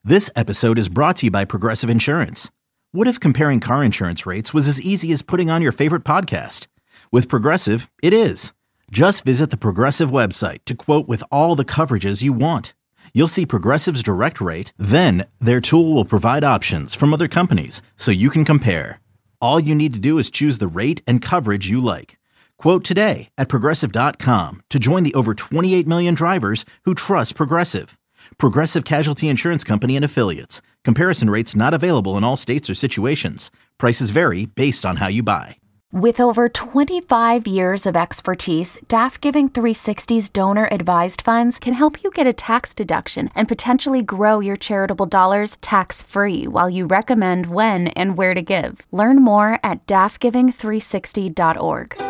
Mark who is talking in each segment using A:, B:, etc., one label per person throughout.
A: This episode is brought to you by Progressive Insurance. What if comparing car insurance rates was as easy as putting on your favorite podcast? With Progressive, it is. Just visit the Progressive website to quote with all the coverages you want. You'll see Progressive's direct rate, then their tool will provide options from other companies so you can compare. All you need to do is choose the rate and coverage you like. Quote today at Progressive.com to join the over 28 million drivers who trust Progressive. Progressive Casualty Insurance Company and Affiliates. Comparison rates not available in all states or situations. Prices vary based on how you buy.
B: With over 25 years of expertise, DAF Giving 360's donor-advised funds can help you get a tax deduction and potentially grow your charitable dollars tax-free while you recommend when and where to give. Learn more at dafgiving360.org.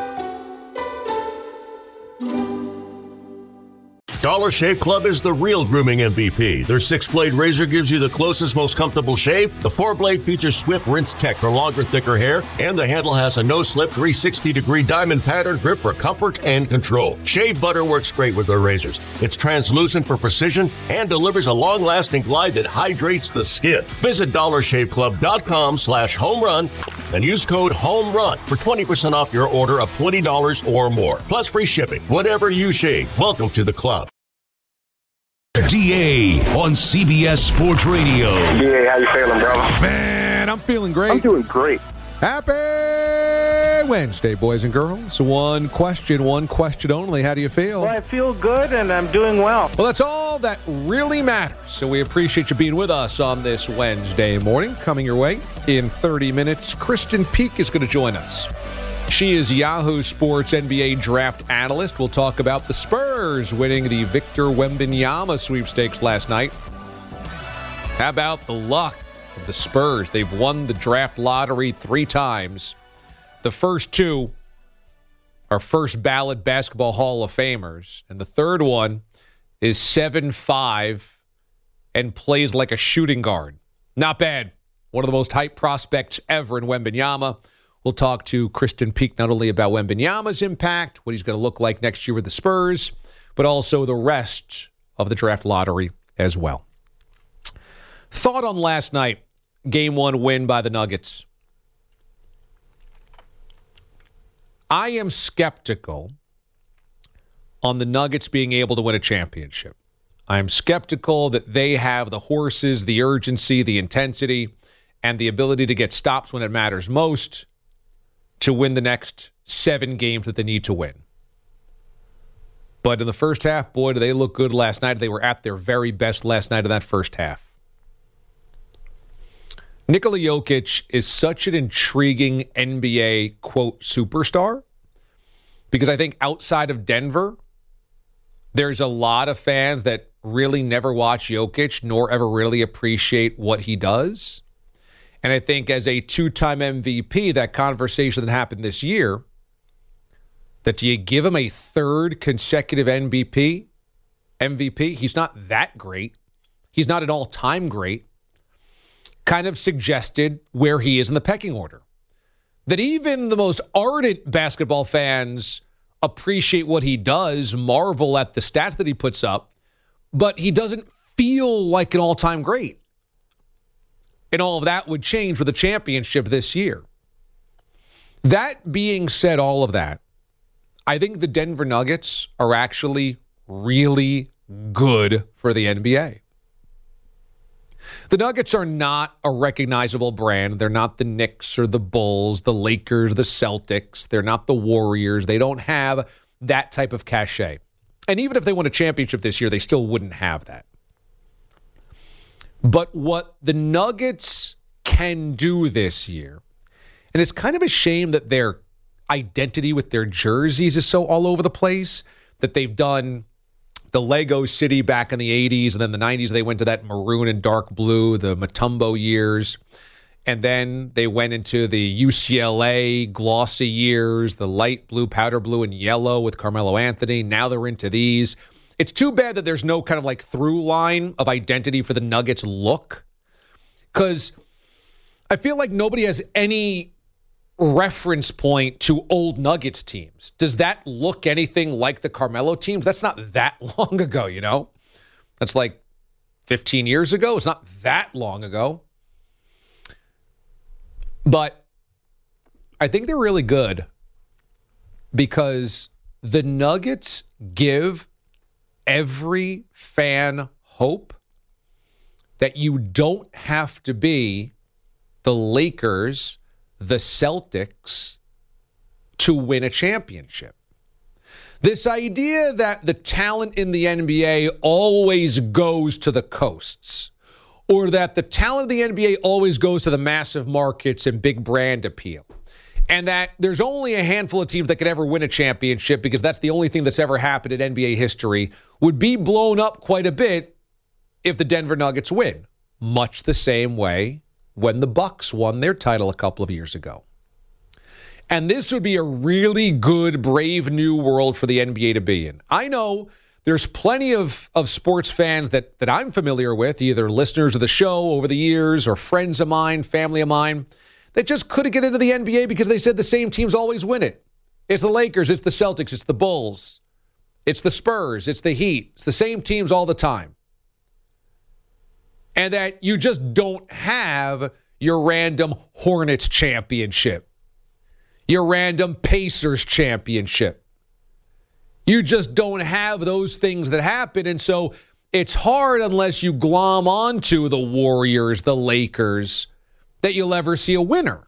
C: Dollar Shave Club is the real grooming MVP. Their 6-blade razor gives you the closest, most comfortable shave. The 4-blade features swift rinse tech for longer, thicker hair, and the handle has a no-slip 360-degree diamond pattern grip for comfort and control. Shave butter works great with their razors. It's translucent for precision and delivers a long-lasting glide that hydrates the skin. Visit dollarshaveclub.com/homerun and use code HOMERUN for 20% off your order of $20 or more. Plus free shipping. Whatever you shave, welcome to the club.
D: DA on CBS Sports Radio.
E: DA, how you feeling, brother?
F: Man, I'm feeling great.
E: I'm doing great.
F: Happy Wednesday, boys and girls. One question only. How do you feel?
E: Well, I feel good, and I'm doing well.
F: Well, that's all that really matters. So we appreciate you being with us on this Wednesday morning. Coming your way in 30 minutes, Kristen Peak is going to join us. She is Yahoo Sports NBA draft analyst. We'll talk about the Spurs winning the Victor Wembanyama sweepstakes last night. How about the luck of the Spurs? They've won the draft lottery 3 times. The first 2 are first ballot basketball Hall of Famers. And the third one is 7'5" and plays like a shooting guard. Not bad. One of the most hyped prospects ever in Wembanyama. We'll talk to Kristen Peak not only about Wembanyama's impact, what he's going to look like next year with the Spurs, but also the rest of the draft lottery as well. Thought on last night, Game 1 win by the Nuggets. I am skeptical on the Nuggets being able to win a championship. I'm skeptical that they have the horses, the urgency, the intensity, and the ability to get stops when it matters most to win the next 7 games that they need to win. But in the first half, boy, do they look good last night. They were at their very best last night in that first half. Nikola Jokic is such an intriguing NBA, quote, superstar, because I think outside of Denver, there's a lot of fans that really never watch Jokic nor ever really appreciate what he does. And I think as a 2-time MVP, that conversation that happened this year, that do you give him a 3rd consecutive MVP? He's not that great. He's not an all-time great. Kind of suggested where he is in the pecking order. That even the most ardent basketball fans appreciate what he does, marvel at the stats that he puts up, but he doesn't feel like an all-time great. And all of that would change with the championship this year. That being said, all of that, I think the Denver Nuggets are actually really good for the NBA. The Nuggets are not a recognizable brand. They're not the Knicks or the Bulls, the Lakers, the Celtics. They're not the Warriors. They don't have that type of cachet. And even if they won a championship this year, they still wouldn't have that. But what the Nuggets can do this year, and it's kind of a shame that their identity with their jerseys is so all over the place, that they've done the Lego City back in the 80s, and then the 90s they went to that maroon and dark blue, the Mutombo years. And then they went into the UCLA glossy years, the light blue, powder blue, and yellow with Carmelo Anthony. Now they're into these. It's too bad that there's no kind of like through line of identity for the Nuggets look, because I feel like nobody has any reference point to old Nuggets teams. Does that look anything like the Carmelo teams? That's not that long ago, you know? That's like 15 years ago. It's not that long ago. But I think they're really good because the Nuggets give every fan hope that you don't have to be the Lakers, the Celtics, to win a championship. This idea that the talent in the NBA always goes to the coasts, or that the talent of the NBA always goes to the massive markets and big brand appeal, and that there's only a handful of teams that could ever win a championship because that's the only thing that's ever happened in NBA history, would be blown up quite a bit if the Denver Nuggets win, much the same way when the Bucks won their title a couple of years ago. And this would be a really good, brave new world for the NBA to be in. I know there's plenty of sports fans that I'm familiar with, either listeners of the show over the years or friends of mine, family of mine, that just couldn't get into the NBA because they said the same teams always win it. It's the Lakers, it's the Celtics, it's the Bulls, it's the Spurs, it's the Heat. It's the same teams all the time. And that you just don't have your random Hornets championship, your random Pacers championship. You just don't have those things that happen. And so it's hard unless you glom onto the Warriors, the Lakers, that you'll ever see a winner.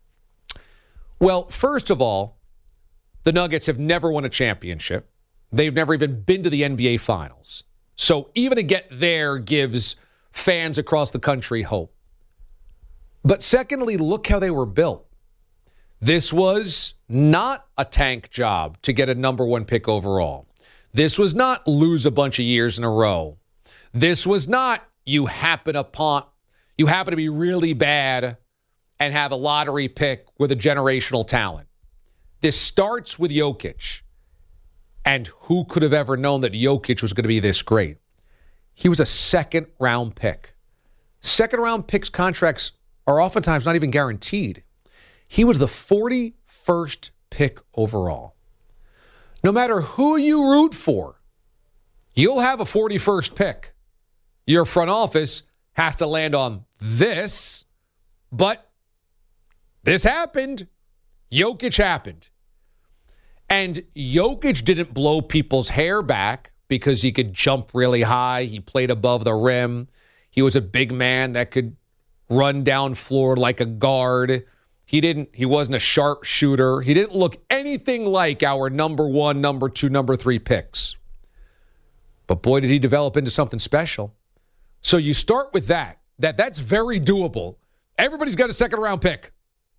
F: Well, first of all, the Nuggets have never won a championship. They've never even been to the NBA Finals. So even to get there gives fans across the country hope. But secondly, look how they were built. This was not a tank job to get a number one pick overall. This was not lose a bunch of years in a row. This was not you happen to be really bad and have a lottery pick with a generational talent. This starts with Jokic. And who could have ever known that Jokic was going to be this great? He was a second-round pick. Second-round picks contracts are oftentimes not even guaranteed. He was the 41st pick overall. No matter who you root for, you'll have a 41st pick. Your front office has to land on this, but this happened. Jokic happened. And Jokic didn't blow people's hair back because he could jump really high. He played above the rim. He was a big man that could run down floor like a guard. He wasn't a sharp shooter. He didn't look anything like our number one, number two, number three picks. But boy, did he develop into something special. So you start with that's very doable. Everybody's got a second-round pick.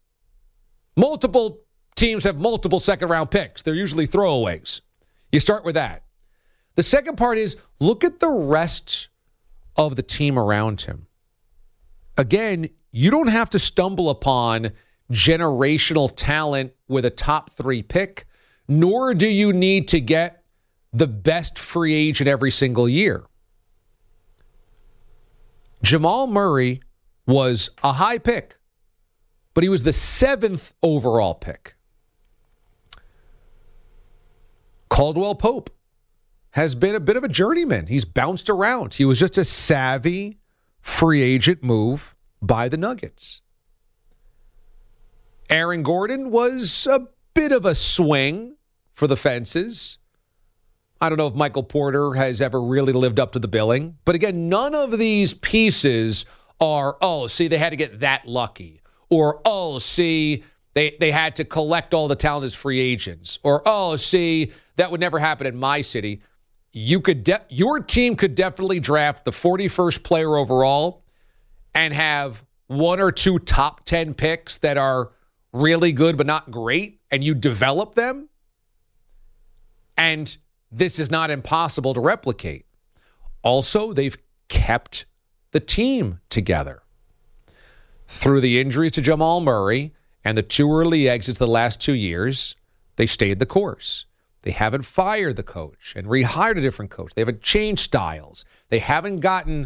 F: Multiple teams have multiple second-round picks. They're usually throwaways. You start with that. The second part is look at the rest of the team around him. Again, you don't have to stumble upon generational talent with a top 3 pick, nor do you need to get the best free agent every single year. Jamal Murray was a high pick, but he was the 7th overall pick. Caldwell Pope has been a bit of a journeyman. He's bounced around. He was just a savvy free agent move by the Nuggets. Aaron Gordon was a bit of a swing for the fences. I don't know if Michael Porter has ever really lived up to the billing. But again, none of these pieces are, they had to get that lucky. Or, they had to collect all the talent as free agents. Or, that would never happen in my city. Your team could definitely draft the 41st player overall and have 1 or 2 top 10 picks that are really good but not great, and you develop them. And this is not impossible to replicate. Also, they've kept the team together. Through the injuries to Jamal Murray and the 2 early exits the last 2 years, they stayed the course. They haven't fired the coach and rehired a different coach. They haven't changed styles. They haven't gotten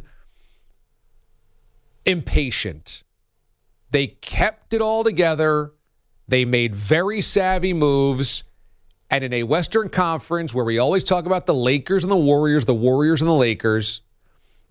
F: impatient. They kept it all together. They made very savvy moves. And in a Western Conference where we always talk about the Lakers and the Warriors and the Lakers,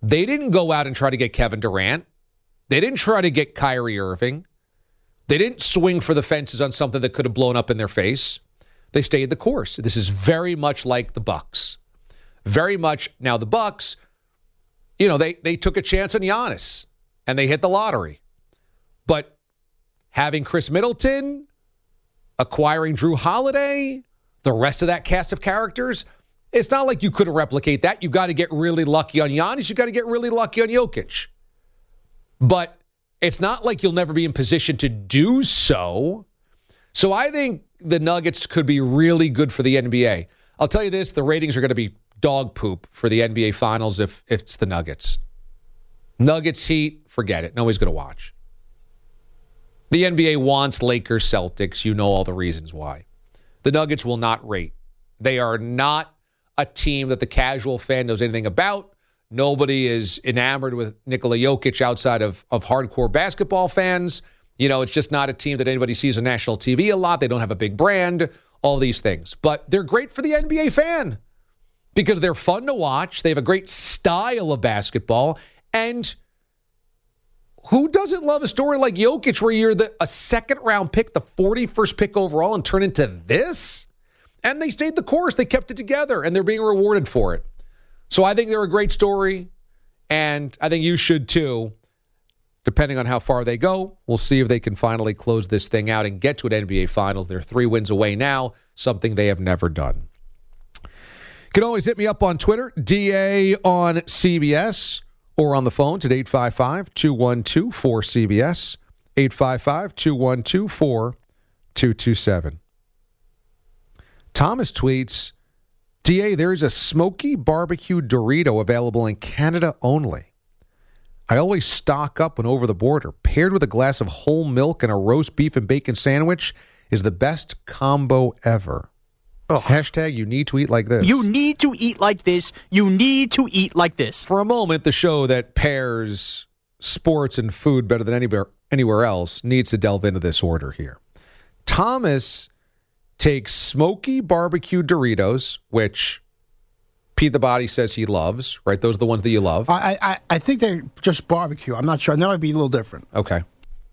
F: They didn't go out and try to get Kevin Durant. They didn't try to get Kyrie Irving. They didn't swing for the fences on something that could have blown up in their face. They stayed the course. This is very much like the Bucks. Very much. Now, the Bucks, they took a chance on Giannis, and they hit the lottery. But having Chris Middleton, acquiring Drew Holiday, the rest of that cast of characters, it's not like you couldn't replicate that. You got to get really lucky on Giannis. You got to get really lucky on Jokic. But it's not like you'll never be in position to do so. So I think the Nuggets could be really good for the NBA. I'll tell you this, the ratings are going to be dog poop for the NBA Finals if it's the Nuggets. Nuggets Heat, forget it. Nobody's going to watch. The NBA wants Lakers Celtics. You know all the reasons why. The Nuggets will not rate. They are not a team that the casual fan knows anything about. Nobody is enamored with Nikola Jokic outside of hardcore basketball fans. It's just not a team that anybody sees on national TV a lot. They don't have a big brand, all these things. But they're great for the NBA fan because they're fun to watch. They have a great style of basketball. And who doesn't love a story like Jokic where you're a second-round pick, the 41st pick overall, and turn into this? And they stayed the course. They kept it together, and they're being rewarded for it. So I think they're a great story, and I think you should too, depending on how far they go. We'll see if they can finally close this thing out and get to an NBA Finals. They're 3 wins away now, something they have never done. You can always hit me up on Twitter, DA on CBS, or on the phone at 855-212-4CBS, 855-212-4227. Thomas tweets, DA, there is a smoky barbecue Dorito available in Canada only. I always stock up when over the border. Paired with a glass of whole milk and a roast beef and bacon sandwich is the best combo ever. Oh. Hashtag you need to eat like this.
G: You need to eat like this. You need to eat like this.
F: For a moment, the show that pairs sports and food better than anywhere else needs to delve into this order here. Thomas takes smoky barbecue Doritos, which Pete the Body says he loves, right? Those are the ones that you love.
H: I think they're just barbecue. I'm not sure. That might be a little different.
F: Okay.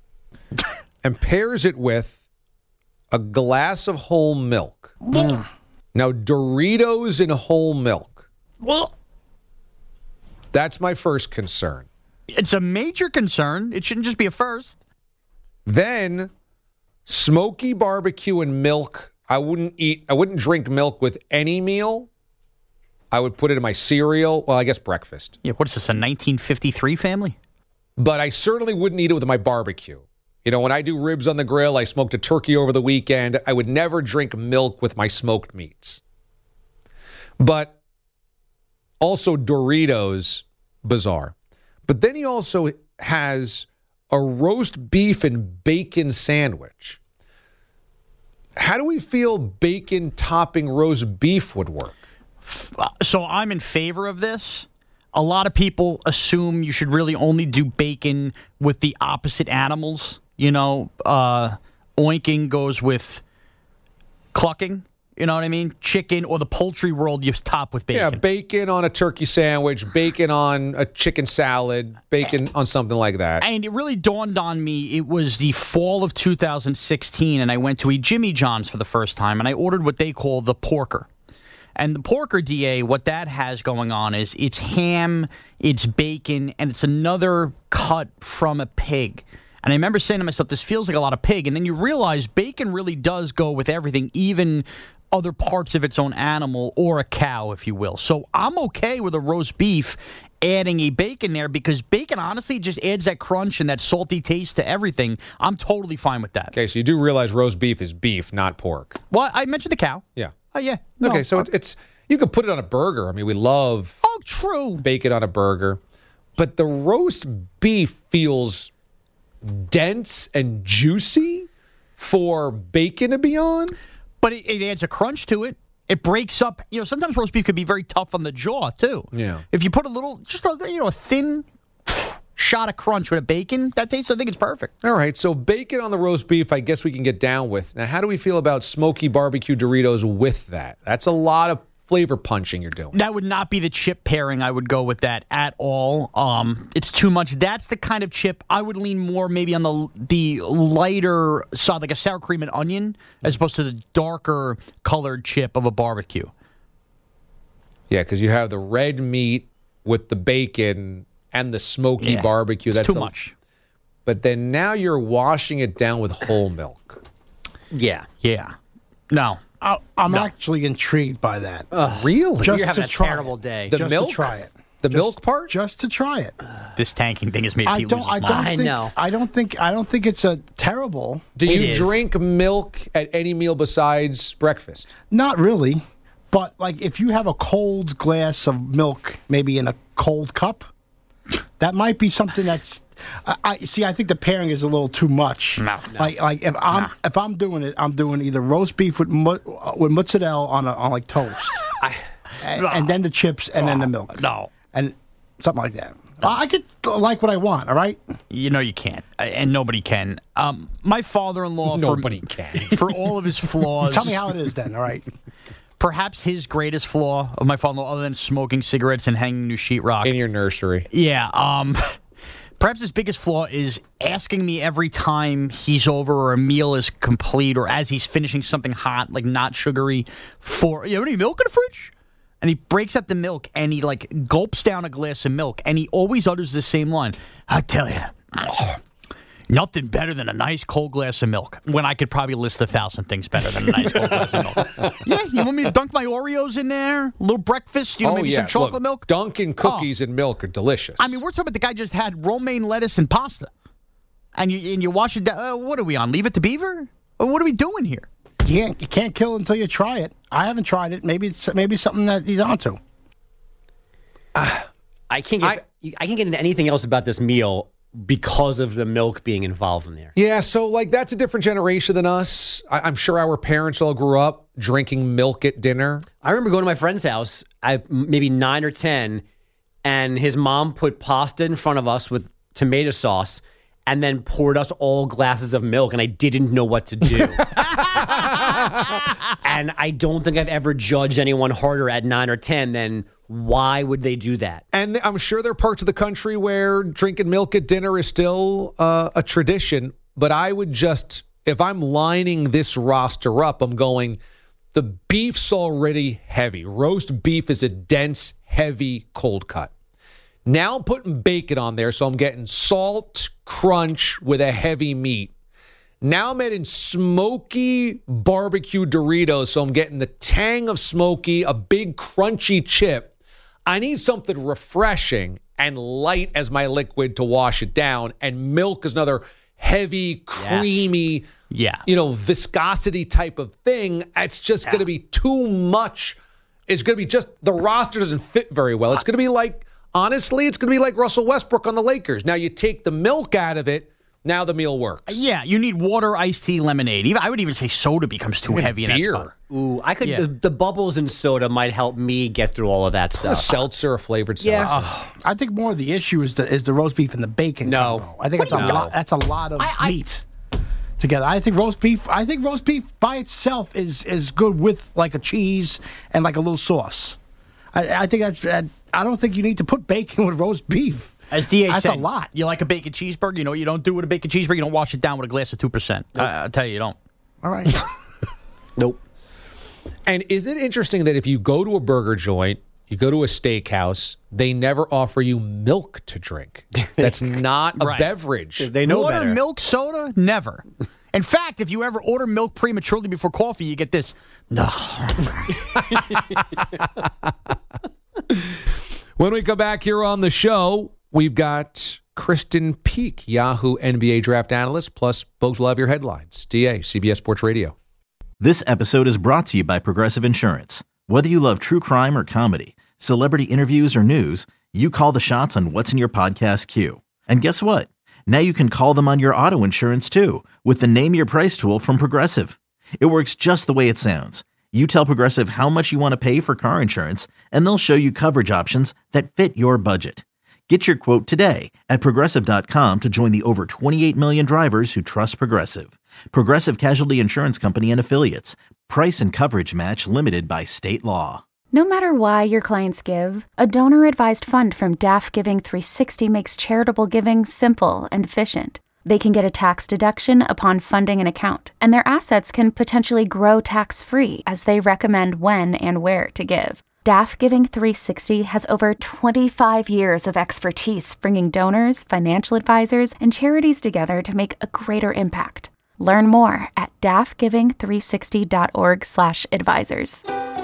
F: And pairs it with a glass of whole milk.
H: Mm.
F: Now, Doritos in whole milk.
G: Well,
F: that's my first concern.
G: It's a major concern. It shouldn't just be a first.
F: Then, smoky barbecue and milk. I wouldn't drink milk with any meal. I would put it in my cereal. Well, I guess breakfast.
G: Yeah, what is this, a 1953 family?
F: But I certainly wouldn't eat it with my barbecue. When I do ribs on the grill, I smoked a turkey over the weekend. I would never drink milk with my smoked meats. But also Doritos, bizarre. But then he also has a roast beef and bacon sandwich. How do we feel bacon topping roast beef would work?
G: So I'm in favor of this. A lot of people assume you should really only do bacon with the opposite animals. Oinking goes with clucking. You know what I mean? Chicken or the poultry world, you top with bacon.
F: Yeah, bacon on a turkey sandwich, bacon on a chicken salad, bacon on something like that.
G: And it really dawned on me, it was the fall of 2016, and I went to eat Jimmy John's for the first time, and I ordered what they call the porker. And the porker, DA, what that has going on is it's ham, it's bacon, and it's another cut from a pig. And I remember saying to myself, this feels like a lot of pig. And then you realize bacon really does go with everything, even other parts of its own animal or a cow, if you will. So I'm okay with a roast beef adding a bacon there because bacon, honestly, just adds that crunch and that salty taste to everything. I'm totally fine with that.
F: Okay, so you do realize roast beef is beef, not pork.
G: Well, I mentioned the cow.
F: Yeah.
G: Oh, yeah.
F: Okay,
G: No,
F: so it's you could put it on a burger. I mean, we love
G: true.
F: bacon on a burger. But the roast beef feels dense and juicy for bacon to be on.
G: But it adds a crunch to it. It breaks up. Sometimes roast beef could be very tough on the jaw, too.
F: Yeah.
G: If you put a thin shot of crunch with a bacon, that tastes, I think it's perfect.
F: All right, so bacon on the roast beef, I guess we can get down with. Now, how do we feel about smoky barbecue Doritos with that? That's a lot of flavor punching you're doing.
G: That would not be the chip pairing I would go with that at all. It's too much. That's the kind of chip I would lean more maybe on the lighter side, like a sour cream and onion, as opposed to the darker colored chip of a barbecue.
F: Yeah, because you have the red meat with the bacon and the smoky barbecue.
G: That's too much.
F: But then now you're washing it down with whole milk.
G: Yeah. No.
H: I'm actually intrigued by that.
F: Really?
H: Just
I: You're having
H: to
I: a
H: try
I: terrible
H: it.
I: day.
F: The
H: Just
F: milk?
H: to try it.
F: Milk part?
H: Just to try it.
G: This tanking thing has made Pete lose his mind.
I: I know.
H: I don't think it's a terrible.
F: Do
I: It
F: you
I: is.
F: drink milk at any meal besides breakfast?
H: Not really, but like if you have a cold glass of milk, maybe in a cold cup, that might be something that's. I think the pairing is a little too much.
G: No.
H: Like if I'm doing it, I'm doing either roast beef with mozzarella on like toast, and then the chips and then the milk.
G: No.
H: And something like that. I could like what I want. All right.
G: You know you can't, and nobody can. My father-in-law,
F: Nobody can.
G: For all of his flaws.
H: Tell me how it is then. All right.
G: Perhaps his greatest flaw of my father-in-law, other than smoking cigarettes and hanging new sheetrock.
F: In your nursery.
G: Yeah. Perhaps his biggest flaw is asking me every time he's over or a meal is complete or as he's finishing something hot, like not sugary, you have any milk in the fridge? And he breaks up the milk and he like gulps down a glass of milk and he always utters the same line. I tell you, nothing better than a nice cold glass of milk. When I could probably list 1,000 things better than a nice cold glass of milk. Yeah, you want me to dunk my Oreos in there? A little breakfast? Maybe some chocolate milk?
F: Dunkin' cookies and milk are delicious.
G: I mean, we're talking about the guy just had romaine lettuce and pasta. And you wash it down. What are we on? Leave it to Beaver? What are we doing here?
H: You can't kill it until you try it. I haven't tried it. Maybe it's something that he's onto.
I: I can't get into anything else about this meal because of the milk being involved in there.
F: Yeah, so like that's a different generation than us. I'm sure our parents all grew up drinking milk at dinner.
I: I remember going to my friend's house, maybe 9 or 10, and his mom put pasta in front of us with tomato sauce and then poured us all glasses of milk, and I didn't know what to do. And I don't think I've ever judged anyone harder at 9 or 10 than why would they do that?
F: And I'm sure there are parts of the country where drinking milk at dinner is still a tradition. But I would just, if I'm lining this roster up, I'm going, the beef's already heavy. Roast beef is a dense, heavy cold cut. Now I'm putting bacon on there, so I'm getting salt, crunch with a heavy meat. Now I'm adding smoky barbecue Doritos, so I'm getting the tang of smoky, a big crunchy chip. I need something refreshing and light as my liquid to wash it down, and milk is another heavy, creamy, viscosity type of thing. It's just going to be too much. It's going to be just, the roster doesn't fit very well. It's going to be like, honestly, it's going to be like Russell Westbrook on the Lakers. Now you take the milk out of it, now the meal works.
G: Yeah, you need water, iced tea, lemonade. I would even say soda becomes too heavy in
F: beer.
G: that spot.
I: Ooh, I could. The bubbles in soda might help me get through all of that
F: A
I: stuff.
F: seltzer, a flavored seltzer.
H: I think more of the issue is the roast beef and the bacon.
I: No.
H: combo. I think it's a lot. That's a lot of meat together. I think roast beef by itself is good with like a cheese and like a little sauce. I think that's. I don't think you need to put bacon with roast beef.
G: As D.A.
H: That's
G: said,
H: a lot.
G: You like a bacon cheeseburger? You know what you don't do with a bacon cheeseburger? You don't wash it down with a glass of 2%. I'll tell you don't.
H: All right.
I: Nope.
F: And is it interesting that if you go to a burger joint, you go to a steakhouse, they never offer you milk to drink? That's not a beverage.
I: Because they know
G: Water,
I: better.
G: milk, soda? Never. In fact, if you ever order milk prematurely before coffee, you get this. No.
F: When we come back here on the show, we've got Kristen Peak, Yahoo NBA draft analyst, plus folks will have your headlines. DA, CBS Sports Radio.
A: This episode is brought to you by Progressive Insurance. Whether you love true crime or comedy, celebrity interviews or news, you call the shots on what's in your podcast queue. And guess what? Now you can call them on your auto insurance too with the Name Your Price tool from Progressive. It works just the way it sounds. You tell Progressive how much you want to pay for car insurance, and they'll show you coverage options that fit your budget. Get your quote today at Progressive.com to join the over 28 million drivers who trust Progressive. Progressive Casualty Insurance Company and Affiliates. Price and coverage match limited by state law.
B: No matter why your clients give, a donor-advised fund from DAF Giving 360 makes charitable giving simple and efficient. They can get a tax deduction upon funding an account, and their assets can potentially grow tax-free as they recommend when and where to give. DAF Giving 360 has over 25 years of expertise bringing donors, financial advisors, and charities together to make a greater impact. Learn more at dafgiving360.org/advisors.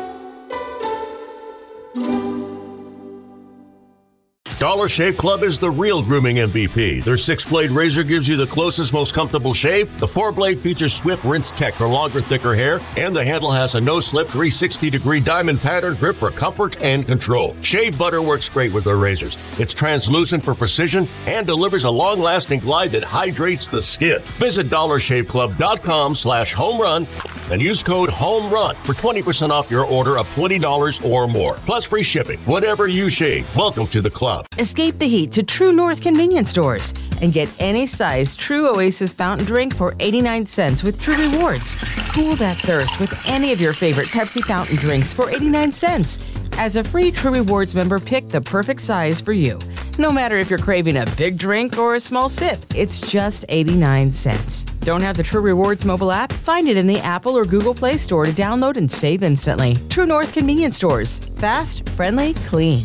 C: Dollar Shave Club is the real grooming MVP. Their 6-blade razor gives you the closest, most comfortable shave. The 4-blade features swift rinse tech for longer, thicker hair, and the handle has a no-slip 360-degree diamond pattern grip for comfort and control. Shave butter works great with their razors. It's translucent for precision and delivers a long-lasting glide that hydrates the skin. Visit dollarshaveclub.com/homerun and use code HOMERUN for 20% off your order of $20 or more. Plus free shipping. Whatever you shave, welcome to the club.
J: Escape the heat to True North convenience stores and get any size True Oasis fountain drink for 89 cents with True Rewards. Cool that thirst with any of your favorite Pepsi fountain drinks for 89 cents. As a free True Rewards member, pick the perfect size for you. No matter if you're craving a big drink or a small sip, it's just 89 cents. Don't have the True Rewards mobile app? Find it in the Apple or Google Play Store to download and save instantly. True North convenience stores. Fast, friendly, clean.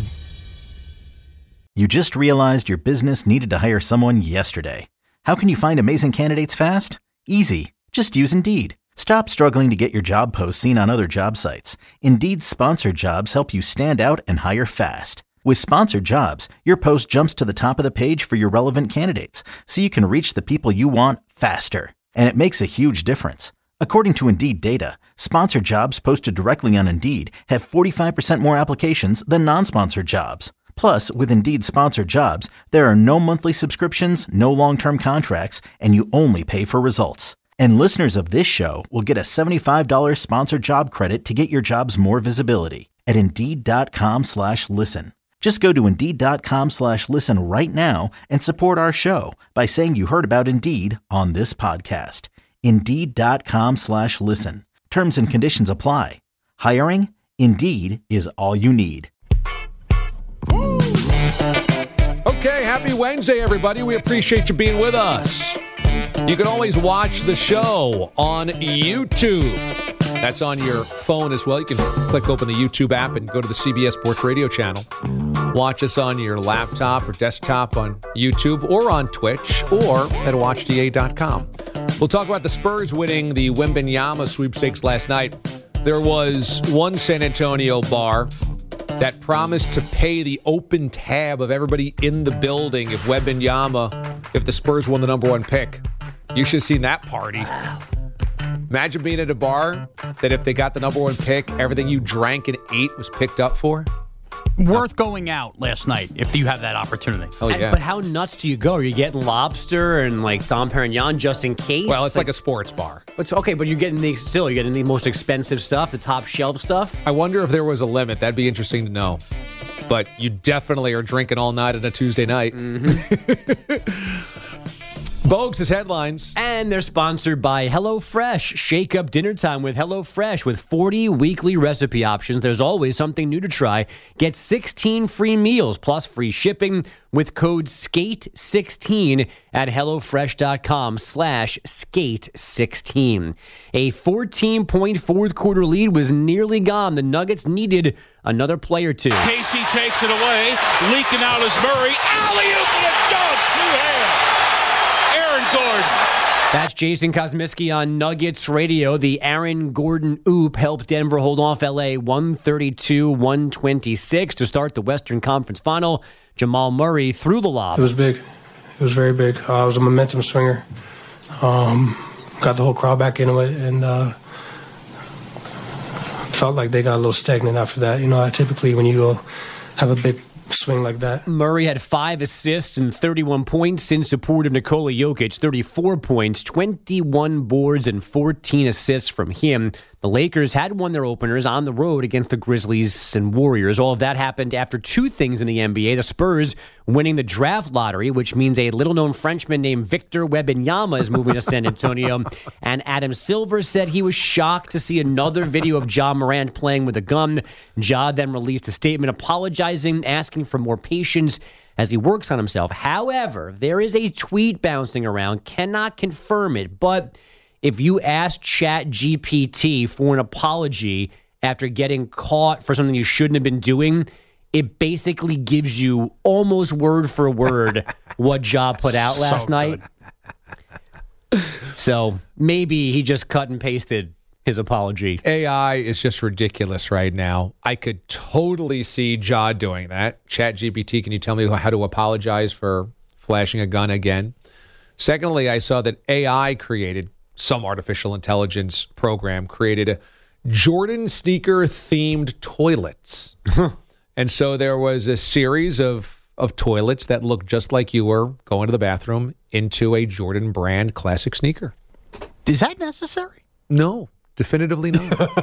A: You just realized your business needed to hire someone yesterday. How can you find amazing candidates fast? Easy. Just use Indeed. Stop struggling to get your job posts seen on other job sites. Indeed's sponsored jobs help you stand out and hire fast. With sponsored jobs, your post jumps to the top of the page for your relevant candidates, so you can reach the people you want faster. And it makes a huge difference. According to Indeed data, sponsored jobs posted directly on Indeed have 45% more applications than non-sponsored jobs. Plus, with Indeed sponsored jobs, there are no monthly subscriptions, no long-term contracts, and you only pay for results. And listeners of this show will get a $75 sponsored job credit to get your jobs more visibility at Indeed.com/listen. Just go to Indeed.com/listen right now and support our show by saying you heard about Indeed on this podcast. Indeed.com/listen. Terms and conditions apply. Hiring? Indeed is all you need.
F: Okay, happy Wednesday, everybody. We appreciate you being with us. You can always watch the show on YouTube. That's on your phone as well. You can click open the YouTube app and go to the CBS Sports Radio channel. Watch us on your laptop or desktop on YouTube or on Twitch or at watchda.com. We'll talk about the Spurs winning the Wembanyama sweepstakes last night. There was one San Antonio bar that promised to pay the open tab of everybody in the building if the Spurs won the number 1 pick. You should have seen that party. Wow. Imagine being at a bar that if they got the number 1 pick, everything you drank and ate was picked up for.
G: Worth going out last night if you have that opportunity.
F: Oh, yeah.
I: But how nuts do you go? Are you getting lobster and like Dom Perignon just in case?
F: Well, it's like a sports bar.
I: It's okay, but you're getting the most expensive stuff, the top shelf stuff.
F: I wonder if there was a limit. That'd be interesting to know. But you definitely are drinking all night on a Tuesday night. Mm-hmm. Bogues' headlines.
I: And they're sponsored by HelloFresh. Shake up dinner time with HelloFresh. With 40 weekly recipe options, there's always something new to try. Get 16 free meals plus free shipping with code SKATE16 at HelloFresh.com/skate16. A 14-point fourth quarter lead was nearly gone. The Nuggets needed another play or two.
K: Casey takes it away. Leaking out is Murray. Alley-oop and a dunk. Two-hand. Aaron Gordon.
I: That's Jason Kosmiski on Nuggets Radio. The Aaron Gordon oop helped Denver hold off L.A. 132-126 to start the Western Conference Final. Jamal Murray threw the lob.
L: It was big. It was very big. It was a momentum swinger. Got the whole crowd back into it, and felt like they got a little stagnant after that. You know, typically when you go have a big swing like that.
I: Murray had 5 assists and 31 points in support of Nikola Jokic. 34 points, 21 boards, and 14 assists from him. The Lakers had won their openers on the road against the Grizzlies and Warriors. All of that happened after two things in the NBA. The Spurs winning the draft lottery, which means a little-known Frenchman named Victor Wembanyama is moving to San Antonio. And Adam Silver said he was shocked to see another video of Ja Morant playing with a gun. Ja then released a statement apologizing, asking for more patience as he works on himself. However, there is a tweet bouncing around, cannot confirm it, but if you ask ChatGPT for an apology after getting caught for something you shouldn't have been doing, it basically gives you almost word for word what Ja put out last night. So maybe he just cut and pasted his apology.
F: AI is just ridiculous right now. I could totally see Ja doing that. ChatGPT, can you tell me how to apologize for flashing a gun again? Secondly, I saw that AI created, some artificial intelligence program created a Jordan sneaker themed toilets. And so there was a series of toilets that looked just like you were going to the bathroom into a Jordan brand classic sneaker.
G: Is that necessary?
F: No, definitively not.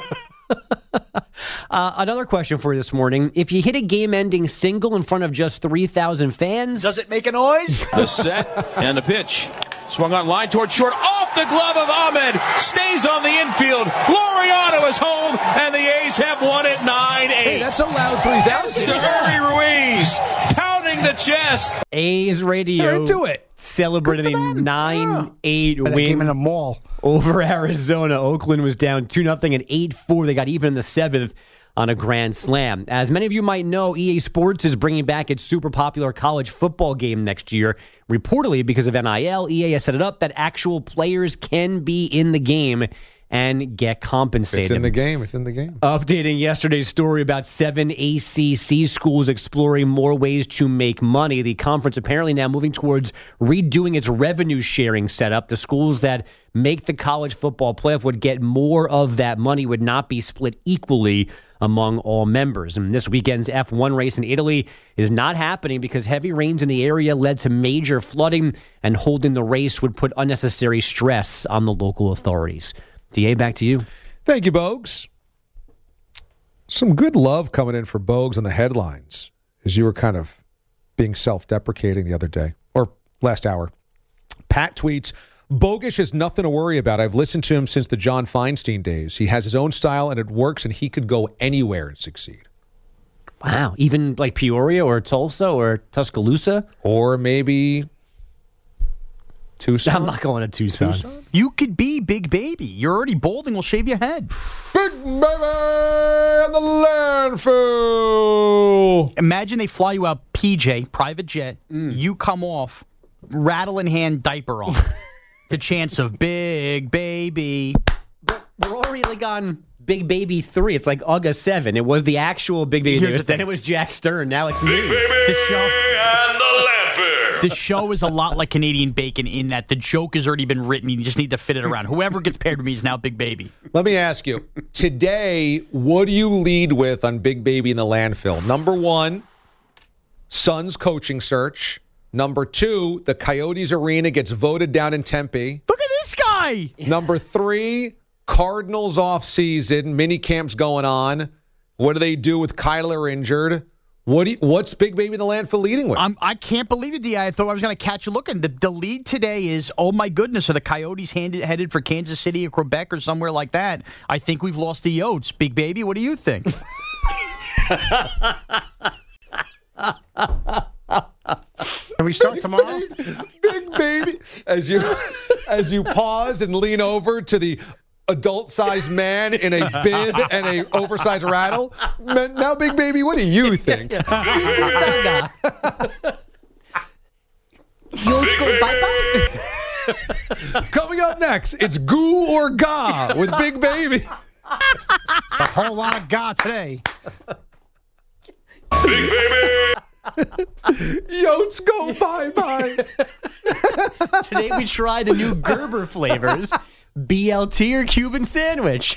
I: Another question for you this morning. If you hit a game-ending single in front of just 3,000 fans,
G: does it make a noise?
K: The set and the pitch. Swung on line toward short. Off the glove of Ahmed. Stays on the infield. Laureano is home, and the A's have won it 9-8.
F: Hey, that's a loud 3,000.
K: Esteury Ruiz pounding the chest.
I: A's radio.
F: They're into it.
I: Celebrating a 9-8 win.
H: Game in the mall.
I: Over Arizona. Oakland was down 2-0 and 8-4. They got even in the seventh on a grand slam. As many of you might know, EA Sports is bringing back its super popular college football game next year. Reportedly, because of NIL, EA has set it up that actual players can be in the game and get compensated.
F: It's in the game. It's in the game.
I: Updating yesterday's story about 7 ACC schools exploring more ways to make money. The conference apparently now moving towards redoing its revenue sharing setup. The schools that make the college football playoff would get more of that money, would not be split equally among all members. And this weekend's F1 race in Italy is not happening because heavy rains in the area led to major flooding, and holding the race would put unnecessary stress on the local authorities. DA, back to you.
F: Thank you, Bogues. Some good love coming in for Bogues on the headlines as you were kind of being self-deprecating the other day, or last hour. Pat tweets, Bogues has nothing to worry about. I've listened to him since the John Feinstein days. He has his own style, and it works, and he could go anywhere and succeed.
I: Wow. Even like Peoria or Tulsa or Tuscaloosa?
F: Or maybe Tucson?
I: I'm not going to Tucson.
G: You could be Big Baby. You're already balding. We'll shave your head.
F: Big Baby on the landfill.
G: Imagine they fly you out PJ, private jet. You come off, rattle in hand, diaper on. The chance of Big Baby.
I: But we're already like on Big Baby 3. It's like Ugga 7. It was the actual Big Baby. Then it was Jack Stern. Now it's
D: Big
I: me.
D: Baby
G: The show.
D: and the Landfair.
G: The show is a lot like Canadian Bacon in that the joke has already been written. You just need to fit it around. Whoever gets paired with me is now Big Baby.
F: Let me ask you, today, what do you lead with on Big Baby in the landfill? Number 1, Suns coaching search. Number 2, the Coyotes Arena gets voted down in Tempe.
G: Look at this guy.
F: Number 3, Cardinals off season, mini camps going on. What do they do with Kyler injured? What's Big Baby in the landfill leading with?
G: I can't believe it, D.I. I thought I was going to catch you looking. The lead today is, oh my goodness, are the Coyotes headed for Kansas City or Quebec or somewhere like that? I think we've lost the Yotes. Big Baby, what do you think?
H: Can we start tomorrow?
F: Big Baby. As you pause and lean over to the adult-sized man in a bib and a oversized rattle. Now, Big Baby, what do you think?
D: Big Baby.
I: You'll go bye-bye.
F: Coming up next, it's Goo or Ga with Big Baby.
H: A whole lot of God today.
D: Big Baby.
F: Yotes go bye-bye.
I: Today we try the new Gerber flavors. BLT or Cuban sandwich.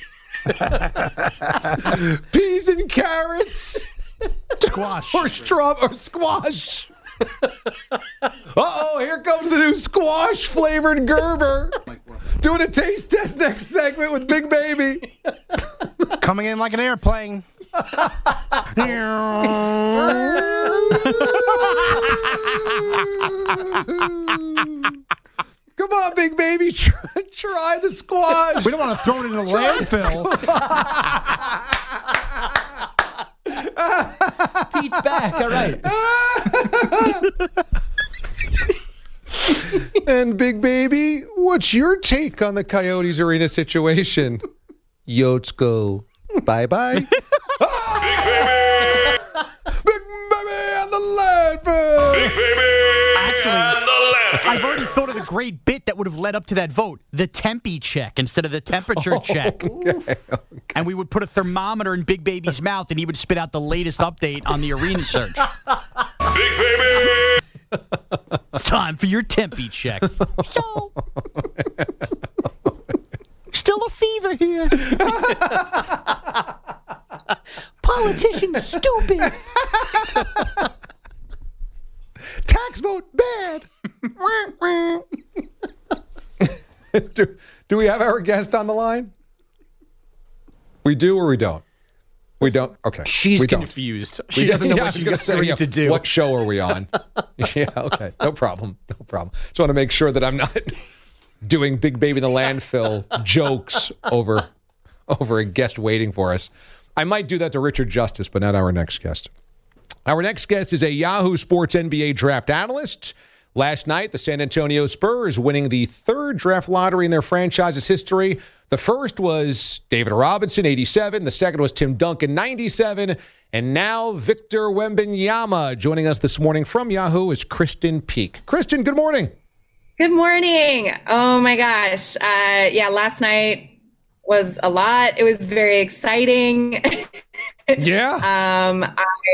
F: Peas and carrots.
H: Squash.
F: Or squash. Uh-oh, here comes the new squash-flavored Gerber. Doing a taste test next segment with Big Baby.
H: Coming in like an airplane.
F: Come on, Big Baby. Try the squash.
H: We don't want to throw it in the landfill.
I: Pete's back. All right.
F: And Big Baby, what's your take on the Coyotes Arena situation? Yotes go. Bye-bye.
D: Big Baby!
F: Big Baby and the landfill!
D: Big Baby and the landfill!
G: I've already thought of the great bit that would have led up to that vote. The Tempe check instead of the temperature check.
F: Okay.
G: And we would put a thermometer in Big Baby's mouth and he would spit out the latest update on the arena search.
D: Big Baby!
G: It's time for your Tempe check. Still a fever here.
I: Politician stupid.
F: Tax vote bad. Do we have our guest on the line? We do or we don't? We don't. Okay.
I: She's confused.
F: She doesn't know what she's going to say.
I: To do.
F: What show are we on? Yeah. Okay. No problem. No problem. Just want to make sure that I'm not doing Big Baby in the landfill jokes over a guest waiting for us. I might do that to Richard Justice, but not our next guest. Our next guest is a Yahoo Sports NBA draft analyst. Last night, the San Antonio Spurs winning the third draft lottery in their franchise's history. The first was David Robinson, 87. The second was Tim Duncan, 97. And now Victor Wembanyama. Joining us this morning from Yahoo is Kristen Peak. Kristen, good morning.
M: Good morning. Oh, my gosh. Last night was a lot. It was very exciting.
F: Yeah.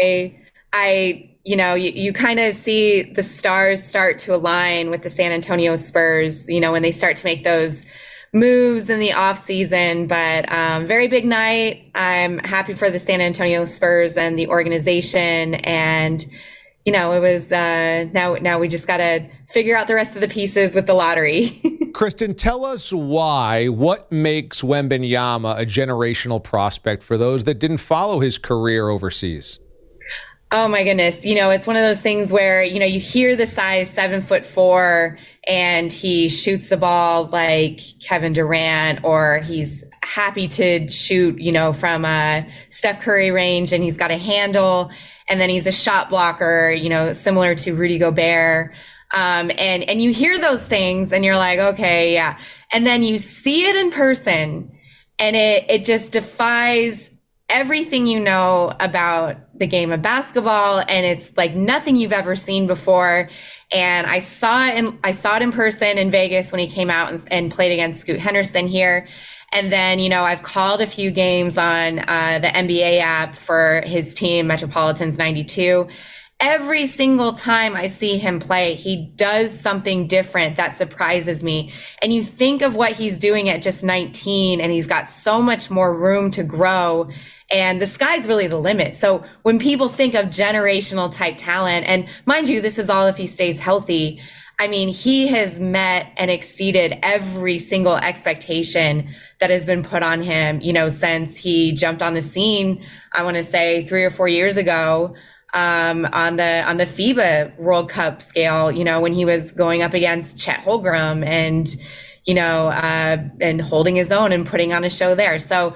M: You kind of see the stars start to align with the San Antonio Spurs, when they start to make those moves in the offseason. But very big night. I'm happy for the San Antonio Spurs and the organization. And, it was now we just got to figure out the rest of the pieces with the lottery.
F: Kristen, tell us what makes Wembanyama a generational prospect for those that didn't follow his career overseas.
M: Oh my goodness. It's one of those things where, you hear the size 7'4" and he shoots the ball like Kevin Durant, or he's happy to shoot, from a Steph Curry range, and he's got a handle, and then he's a shot blocker, similar to Rudy Gobert. And you hear those things and you're like, okay, yeah. And then you see it in person and it just defies everything you know about the game of basketball, and it's like nothing you've ever seen before. And I saw it in person in Vegas when he came out and played against Scoot Henderson here. And then, I've called a few games on the NBA app for his team, Metropolitans 92. Every single time I see him play, he does something different that surprises me. And you think of what he's doing at just 19, and he's got so much more room to grow. And the sky's really the limit. So when people think of generational type talent, and mind you, this is all if he stays healthy. I mean, he has met and exceeded every single expectation that has been put on him, since he jumped on the scene, I want to say 3 or 4 years ago, on the FIBA World Cup scale, when he was going up against Chet Holmgren and, and holding his own and putting on a show there. So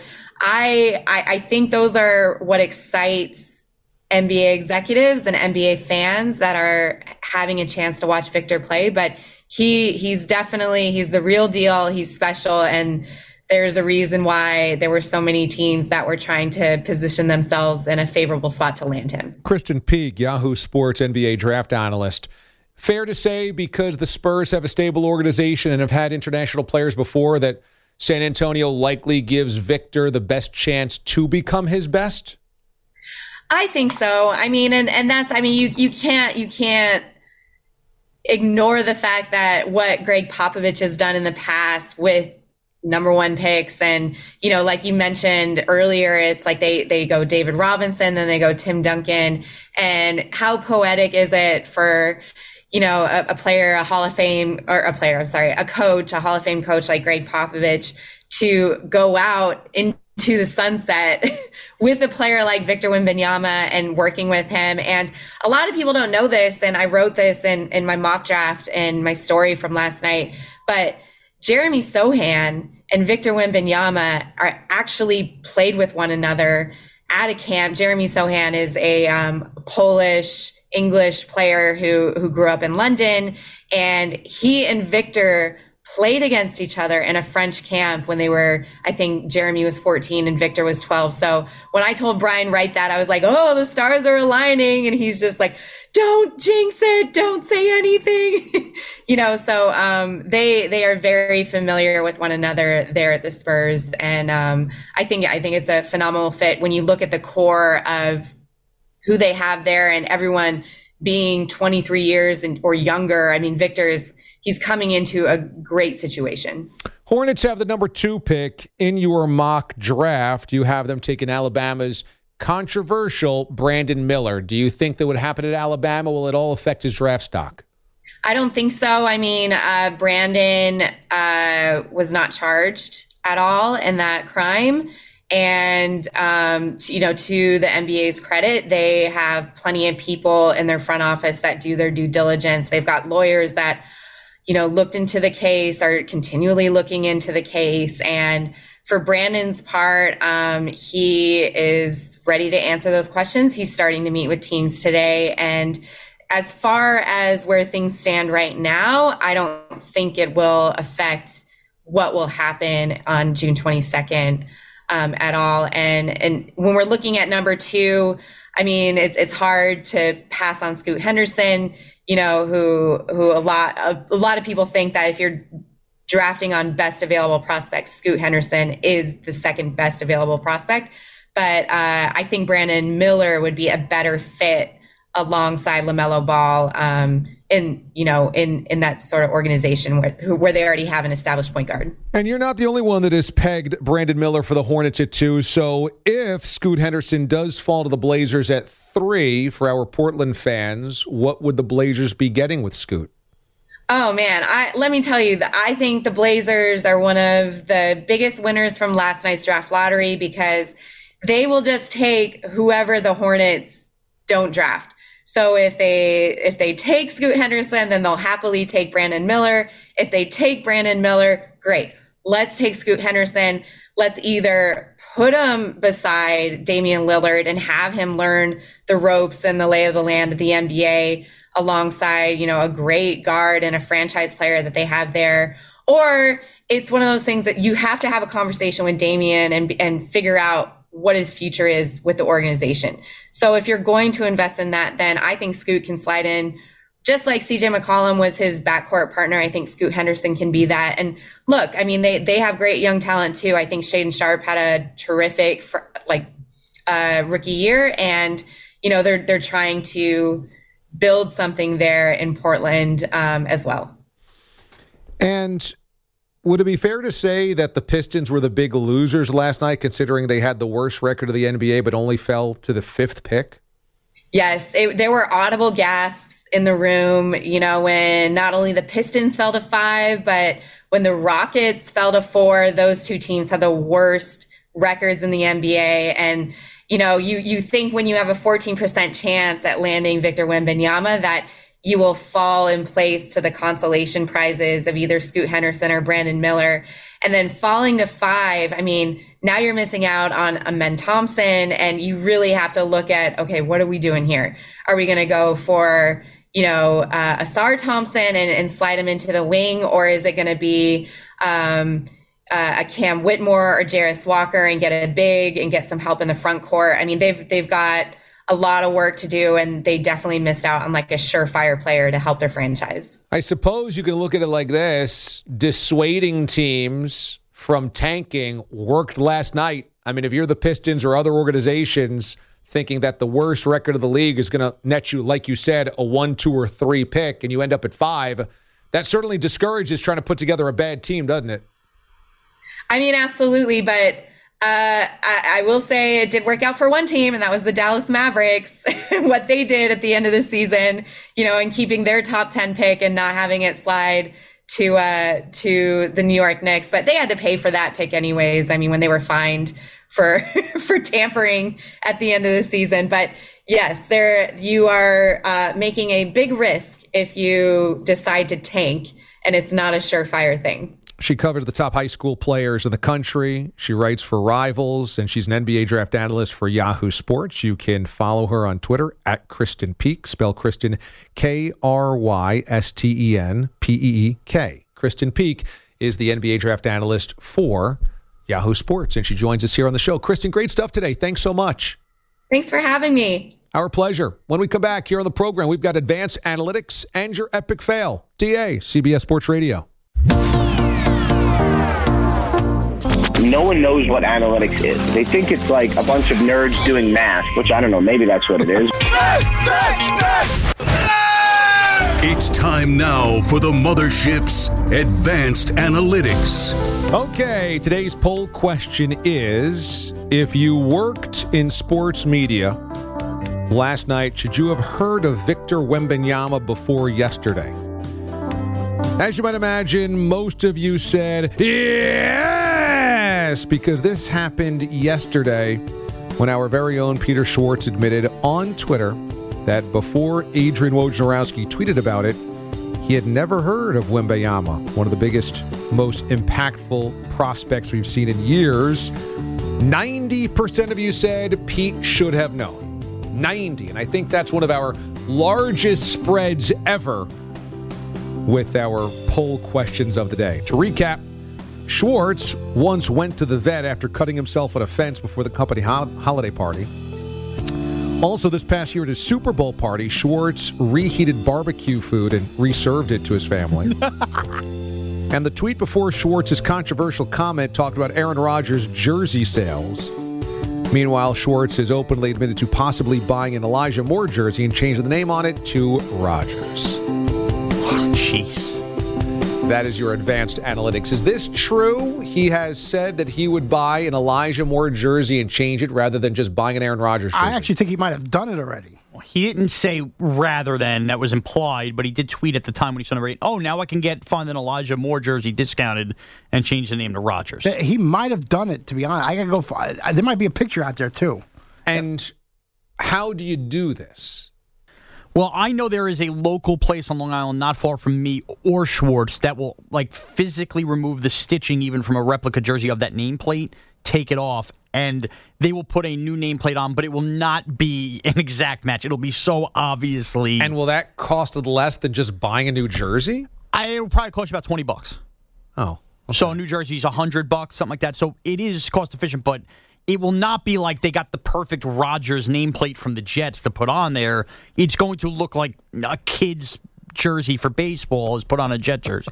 M: I think those are what excites NBA executives and NBA fans that are having a chance to watch Victor play. But he's the real deal. He's special. And there's a reason why there were so many teams that were trying to position themselves in a favorable spot to land him.
F: Kristen Peak, Yahoo Sports NBA draft analyst. Fair to say, because the Spurs have a stable organization and have had international players before, that San Antonio likely gives Victor the best chance to become his best?
M: I think so. I mean, and that's, I mean, you can't ignore the fact that what Greg Popovich has done in the past with number one picks. And, like you mentioned earlier, it's like they go David Robinson, then they go Tim Duncan. And how poetic is it for, a player, a Hall of Fame, or a player, I'm sorry, a coach, a Hall of Fame coach like Greg Popovich to go out into the sunset with a player like Victor Wembanyama and working with him. And a lot of people don't know this, and I wrote this in my mock draft and my story from last night, but Jeremy Sohan and Victor Wembanyama are actually played with one another at a camp. Jeremy Sohan is a Polish English player who grew up in London, and he and Victor played against each other in a French camp when they were, I think Jeremy was 14 and Victor was 12. So when I told Brian Wright that, I was like, oh, the stars are aligning. And he's just like, don't jinx it. Don't say anything. So they are very familiar with one another there at the Spurs. And I think it's a phenomenal fit when you look at the core of who they have there and everyone being 23 years or younger. I mean, he's coming into a great situation.
F: Hornets have the number 2 pick in your mock draft. You have them taking Alabama's controversial Brandon Miller. Do you think that would happen at Alabama? Will it all affect his draft stock?
M: I don't think so. I mean, Brandon was not charged at all in that crime. And, to the NBA's credit, they have plenty of people in their front office that do their due diligence. They've got lawyers that, looked into the case, are continually looking into the case. And for Brandon's part, he is ready to answer those questions. He's starting to meet with teams today. And as far as where things stand right now, I don't think it will affect what will happen on June 22nd. At all. And when we're looking at number 2, I mean, it's hard to pass on Scoot Henderson, who a lot of people think that if you're drafting on best available prospects, Scoot Henderson is the second best available prospect. But I think Brandon Miller would be a better fit alongside LaMelo Ball in that sort of organization where they already have an established point guard.
F: And you're not the only one that has pegged Brandon Miller for the Hornets at 2. So if Scoot Henderson does fall to the Blazers at 3, for our Portland fans, what would the Blazers be getting with Scoot?
M: Oh, man, let me tell you, I think the Blazers are one of the biggest winners from last night's draft lottery because they will just take whoever the Hornets don't draft. So if they take Scoot Henderson, then they'll happily take Brandon Miller. If they take Brandon Miller, great. Let's take Scoot Henderson. Let's either put him beside Damian Lillard and have him learn the ropes and the lay of the land of the NBA alongside, a great guard and a franchise player that they have there. Or it's one of those things that you have to have a conversation with Damian and figure out what his future is with the organization. So if you're going to invest in that, then I think Scoot can slide in just like CJ McCollum was his backcourt partner. I think Scoot Henderson can be that. And look, I mean, they have great young talent too. I think Shaedon Sharpe had a terrific rookie year, and they're trying to build something there in Portland as well.
F: And would it be fair to say that the Pistons were the big losers last night, considering they had the worst record of the NBA but only fell to the 5th pick?
M: Yes, there were audible gasps in the room, when not only the Pistons fell to 5, but when the Rockets fell to 4. Those two teams had the worst records in the NBA. And, you think when you have a 14% chance at landing Victor Wembanyama that you will fall in place to the consolation prizes of either Scoot Henderson or Brandon Miller. And then falling to 5, I mean, now you're missing out on Amen Thompson, and you really have to look at, okay, what are we doing here? Are we going to go for, Asar Thompson and slide him into the wing, or is it going to be a Cam Whitmore or Jarris Walker and get a big and get some help in the front court? I mean, they've got a lot of work to do, and they definitely missed out on a surefire player to help their franchise.
F: I suppose you can look at it like this. Dissuading teams from tanking worked last night. I mean, if you're the Pistons or other organizations thinking that the worst record of the league is going to net you, like you said, a 1, 2, or 3 pick, and you end up at 5, that certainly discourages trying to put together a bad team, doesn't it?
M: I mean, absolutely, but I will say it did work out for one team, and that was the Dallas Mavericks. What they did at the end of the season, and keeping their top 10 pick and not having it slide to the New York Knicks. But they had to pay for that pick anyways. I mean, when they were fined for tampering at the end of the season. But yes, you are making a big risk if you decide to tank, and it's not a surefire thing.
F: She covers the top high school players in the country. She writes for Rivals, and she's an NBA draft analyst for Yahoo Sports. You can follow her on Twitter at Kristen Peek. Spell Kristen Krystenpeek. Kristen Peek is the NBA draft analyst for Yahoo Sports, and she joins us here on the show. Kristen, great stuff today. Thanks so much.
M: Thanks for having me.
F: Our pleasure. When we come back here on the program, we've got advanced analytics and your epic fail. DA, CBS Sports Radio.
E: No one knows what analytics is. They think it's like a bunch of nerds doing math, which I don't know, maybe that's what it is.
D: It's time now for the mothership's advanced analytics.
F: Okay, today's poll question is, if you worked in sports media last night, should you have heard of Victor Wembanyama before yesterday? As you might imagine, most of you said yes, because this happened yesterday when our very own Peter Schwartz admitted on Twitter that before Adrian Wojnarowski tweeted about it, he had never heard of Wembanyama, one of the biggest, most impactful prospects we've seen in years. 90% of you said Pete should have known. 90, and I think that's one of our largest spreads ever with our poll questions of the day. To recap, Schwartz once went to the vet after cutting himself on a fence before the company holiday party. Also, this past year at his Super Bowl party, Schwartz reheated barbecue food and reserved it to his family. And the tweet before Schwartz's controversial comment talked about Aaron Rodgers' jersey sales. Meanwhile, Schwartz has openly admitted to possibly buying an Elijah Moore jersey and changing the name on it to Rodgers.
G: Oh, jeez.
F: That is your advanced analytics. Is this true? He has said that he would buy an Elijah Moore jersey and change it rather than just buying an Aaron Rodgers jersey.
H: I actually think he might have done it already.
G: He didn't say rather than, that was implied, but he did tweet at the time when he saw the rate, now I can find an Elijah Moore jersey discounted and change the name to Rodgers.
H: He might have done it, to be honest. I gotta go there might be a picture out there, too.
F: And how do you do this?
G: Well, I know there is a local place on Long Island not far from me or Schwartz that will physically remove the stitching even from a replica jersey of that nameplate, take it off, and they will put a new nameplate on, but it will not be an exact match. It'll be so obviously.
F: And will that cost less than just buying a new jersey?
G: It'll probably cost you about $20.
F: Oh. Okay.
G: So a new jersey is $100, something like that. So it is cost efficient, but it will not be like they got the perfect Rodgers nameplate from the Jets to put on there. It's going to look like a kid's jersey for baseball is put on a Jet jersey.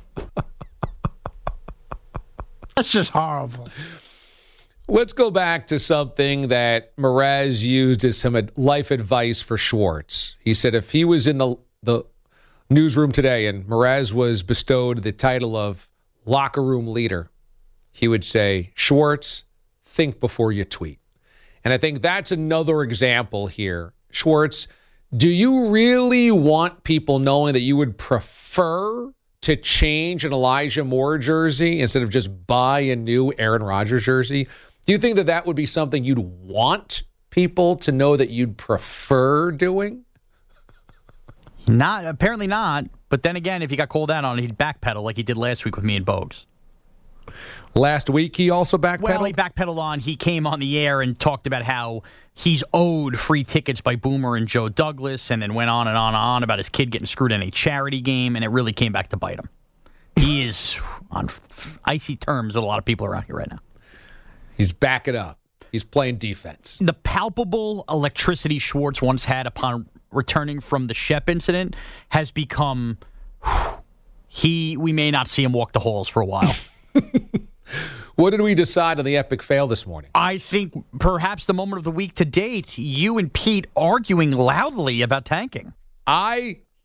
H: That's just horrible.
F: Let's go back to something that Mraz used as some life advice for Schwartz. He said if he was in the newsroom today and Mraz was bestowed the title of locker room leader, he would say, Schwartz, think before you tweet. And I think that's another example here. Schwartz, do you really want people knowing that you would prefer to change an Elijah Moore jersey instead of just buy a new Aaron Rodgers jersey? Do you think that that would be something you'd want people to know that you'd prefer doing?
G: Apparently not. But then again, if he got called out on it, he'd backpedal like he did last week with me and Bogues.
F: Last week, he also backpedaled?
G: Well, he backpedaled on. He came on the air and talked about how he's owed free tickets by Boomer and Joe Douglas, and then went on and on and on about his kid getting screwed in a charity game, and it really came back to bite him. He is on icy terms with a lot of people around here right now.
F: He's backing up. He's playing defense.
G: The palpable electricity Schwartz once had upon returning from the Shep incident has become, we may not see him walk the halls for a while.
F: What did we decide on the epic fail this morning?
G: I think perhaps the moment of the week to date, you and Pete arguing loudly about tanking.
F: I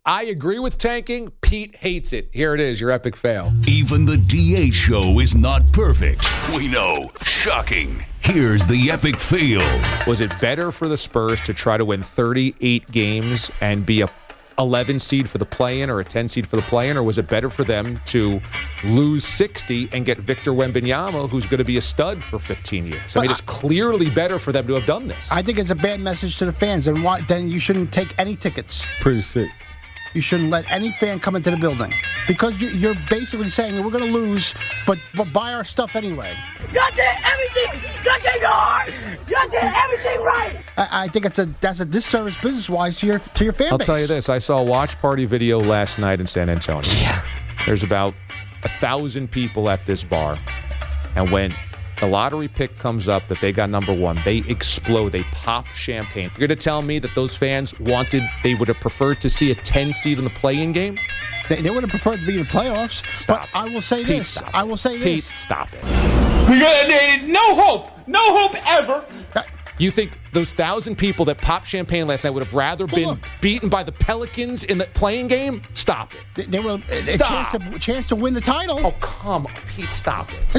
F: I agree with tanking. Pete hates it. Here it is, your epic fail.
D: Even the DA show is not perfect. We know. Shocking. Here's the epic fail.
F: Was it better for the Spurs to try to win 38 games and be a 11 seed for the play-in or a 10 seed for the play-in, or was it better for them to lose 60 and get Victor Wembanyama, who's going to be a stud for 15 years? I mean, it's clearly better for them to have done this.
H: I think it's a bad message to the fans, and then you shouldn't take any tickets.
N: Pretty sick.
H: You shouldn't let any fan come into the building because you're basically saying we're going to lose, but buy our stuff anyway.
O: Y'all did everything. Y'all did hard. Y'all did everything right.
H: I think that's a disservice business-wise to your fan base.
F: I'll tell you this. I saw a watch party video last night in San Antonio.
I: Yeah.
F: There's about 1,000 people at this bar, and when the lottery pick comes up that they got number one, they explode. They pop champagne. You're going to tell me that those fans they would have preferred to see a 10 seed in the play-in game?
H: They would have preferred to be in the playoffs.
F: Stop.
H: But I will say
F: Pete,
H: this.
F: stop
H: I will say
F: Pete,
H: this.
F: stop it.
O: We got no hope. No hope ever.
F: You think those 1,000 people that popped champagne last night would have rather been beaten by the Pelicans in the playing game? Stop it.
H: They were a chance to win the title.
F: Oh, come on, Pete, stop it.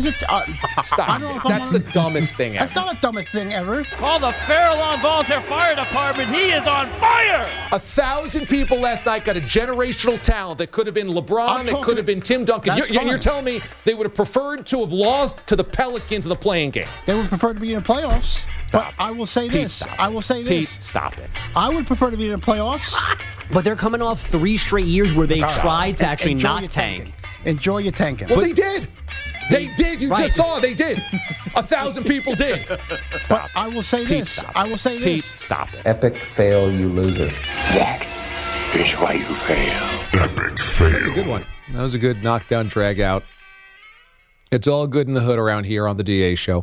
H: Stop.
F: I don't know if that's the dumbest thing ever.
H: That's not the dumbest thing ever.
O: Call the Fairlawn Volunteer Fire Department. He is on fire.
F: 1,000 people last night got a generational talent that could have been LeBron, that could have been Tim Duncan. You're telling me they would have preferred to have lost to the Pelicans in the playing game?
H: They would prefer to be in the playoffs.
F: Stop.
H: But I will say
F: Pete,
H: this.
F: stop.
H: I will say this.
F: Pete, stop it.
H: I would prefer to be in the playoffs.
I: But they're coming off 3 straight years where they tried to actually not tank.
H: Enjoy your tanking.
F: Well, they did. They did. You
I: Right.
F: just saw. They did. 1,000 people did.
H: But I will say
F: Pete,
H: this.
F: stop.
H: I will say this.
F: Pete, stop it.
P: Epic fail, you loser.
Q: That is why you fail.
D: Epic fail.
F: That's a good one. That was a good knockdown drag out. It's all good in the hood around here on the DA show.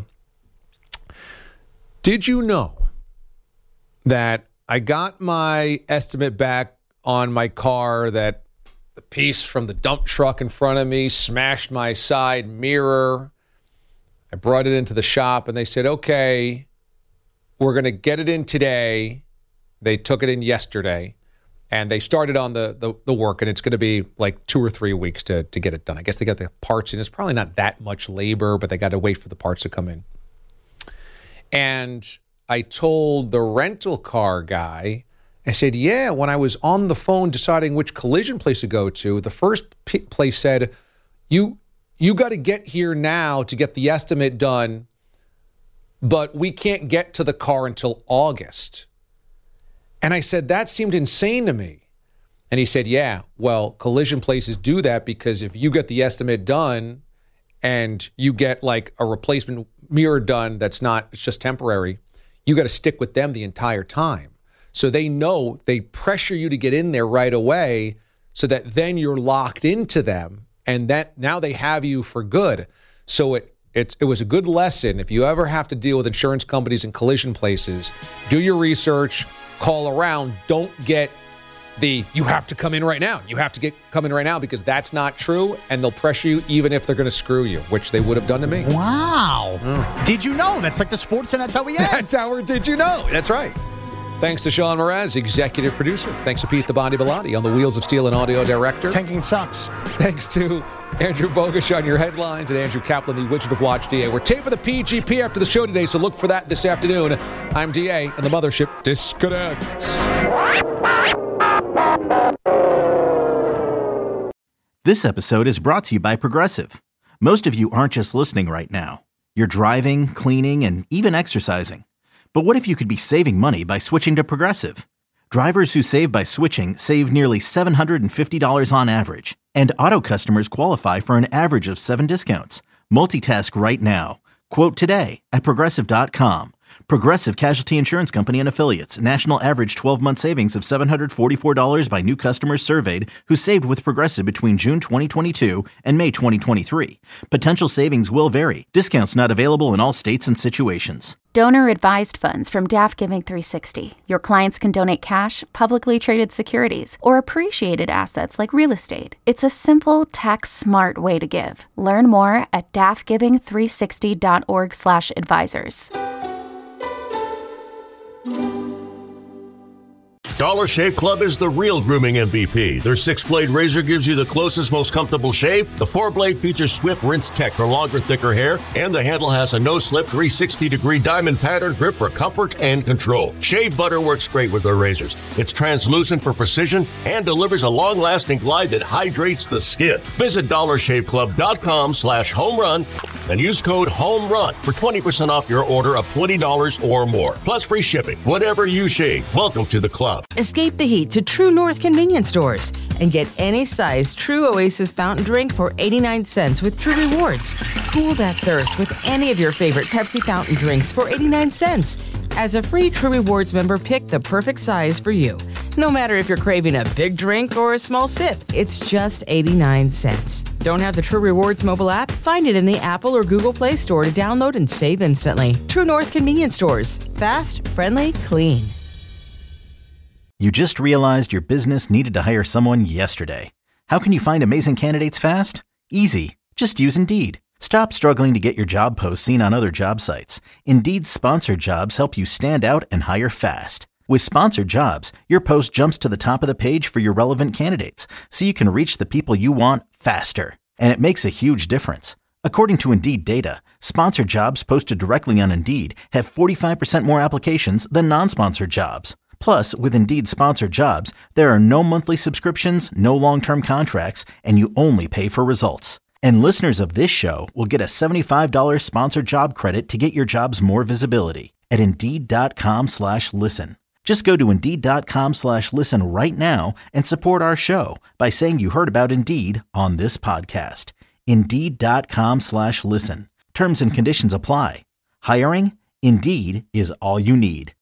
F: Did you know that I got my estimate back on my car, that the piece from the dump truck in front of me smashed my side mirror? I brought it into the shop and they said, okay, we're going to get it in today. They took it in yesterday and they started on the work, and it's going to be like 2 or 3 weeks to get it done. I guess they got the parts in. It's probably not that much labor, but they got to wait for the parts to come in. And I told the rental car guy, I said, yeah, when I was on the phone deciding which collision place to go to, the first place said, you got to get here now to get the estimate done, but we can't get to the car until August. And I said, that seemed insane to me. And he said, yeah, well, collision places do that because if you get the estimate done and you get like a replacement mirror done it's just temporary, you got to stick with them the entire time. So they know, they pressure you to get in there right away so that then you're locked into them and that now they have you for good. So it was a good lesson. If you ever have to deal with insurance companies and collision places, do your research, call around, don't get you have to come in right now. You have to come in right now because that's not true, and they'll pressure you even if they're going to screw you, which they would have done to me.
G: Wow. Did you know? That's like the sports, and that's how we end.
F: That's our Did You Know? That's right. Thanks to Sean Mraz, executive producer. Thanks to Pete the Bondi Bellotti on the Wheels of Steel and audio director.
H: Tanking sucks.
F: Thanks to Andrew Bogusch on your headlines and Andrew Kaplan, the Wizard of Watch DA. We're taping the PGP after the show today, so look for that this afternoon. I'm DA, and the mothership disconnects.
A: This episode is brought to you by Progressive. Most of you aren't just listening right now. You're driving, cleaning, and even exercising. But what if you could be saving money by switching to Progressive? Drivers who save by switching save nearly $750 on average. And auto customers qualify for an average of 7 discounts. Multitask right now. Quote today at Progressive.com. Progressive Casualty Insurance Company and Affiliates. National average 12-month savings of $744 by new customers surveyed who saved with Progressive between June 2022 and May 2023. Potential savings will vary. Discounts not available in all states and situations.
B: Donor-advised funds from DAF Giving 360. Your clients can donate cash, publicly traded securities, or appreciated assets like real estate. It's a simple, tax-smart way to give. Learn more at dafgiving360.org/advisors.
C: Dollar Shave Club is the real grooming MVP. Their 6-blade razor gives you the closest, most comfortable shave. The 4-blade features swift rinse tech for longer, thicker hair, and the handle has a no-slip 360-degree diamond pattern grip for comfort and control. Shave butter works great with their razors. It's translucent for precision and delivers a long-lasting glide that hydrates the skin. Visit DollarShaveClub.com/homerun and use code HOMERUN for 20% off your order of $20 or more. Plus free shipping. Whatever you shave, welcome to the club.
J: Escape the heat to True North convenience stores and get any size True Oasis fountain drink for 89 cents with True Rewards. Cool that thirst with any of your favorite Pepsi fountain drinks for 89 cents. As a free True Rewards member, pick the perfect size for you. No matter if you're craving a big drink or a small sip, it's just 89 cents. Don't have the True Rewards mobile app? Find it in the Apple or Google Play Store to download and save instantly. True North convenience stores. Fast, friendly, clean.
A: You just realized your business needed to hire someone yesterday. How can you find amazing candidates fast? Easy. Just use Indeed. Stop struggling to get your job posts seen on other job sites. Indeed's sponsored jobs help you stand out and hire fast. With sponsored jobs, your post jumps to the top of the page for your relevant candidates, so you can reach the people you want faster. And it makes a huge difference. According to Indeed data, sponsored jobs posted directly on Indeed have 45% more applications than non-sponsored jobs. Plus, with Indeed sponsored jobs, there are no monthly subscriptions, no long-term contracts, and you only pay for results. And listeners of this show will get a $75 sponsored job credit to get your jobs more visibility at Indeed.com/listen. Just go to Indeed.com/listen right now and support our show by saying you heard about Indeed on this podcast. Indeed.com/listen. Terms and conditions apply. Hiring? Indeed is all you need.